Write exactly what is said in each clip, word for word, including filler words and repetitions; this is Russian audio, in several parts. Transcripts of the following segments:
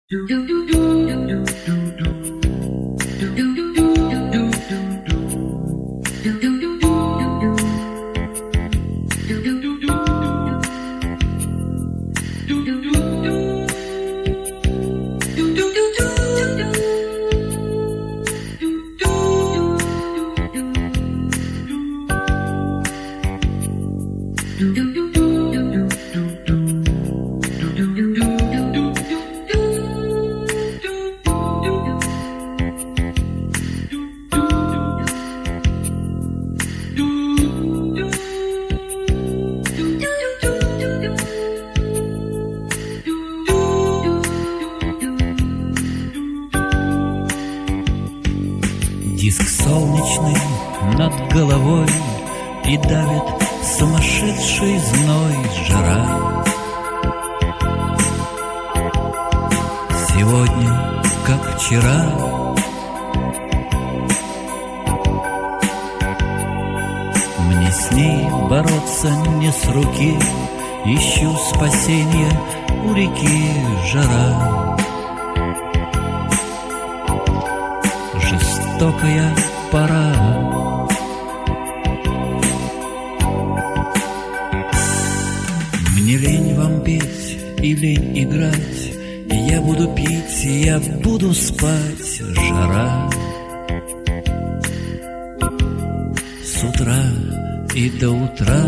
Диск солнечный над головой, и давит сумасшедший зной, жара. Сегодня, как вчера, мне с ней бороться не с руки, ищу спасенья у реки, жара. Жестокая пора. Мне лень вам петь и лень играть, я буду пить, я буду спать, жара. С утра и до утра.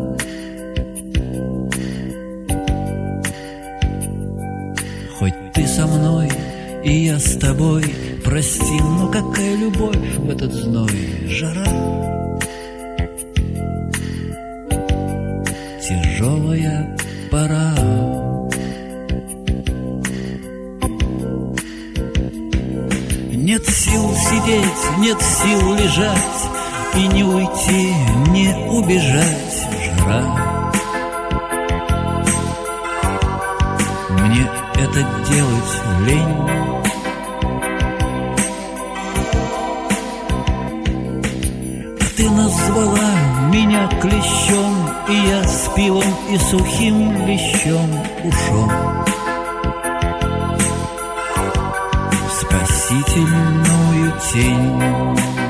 Хоть ты со мной и я с тобой, прости, но какая любовь в этот зной, жара. Тяжелая пора. Нет сил сидеть, нет сил лежать, и не уйти, не убежать, жара. Мне это делать лень. Ты назвала меня клещом, и я с пивом и сухим лещом ушел в спасительную тень.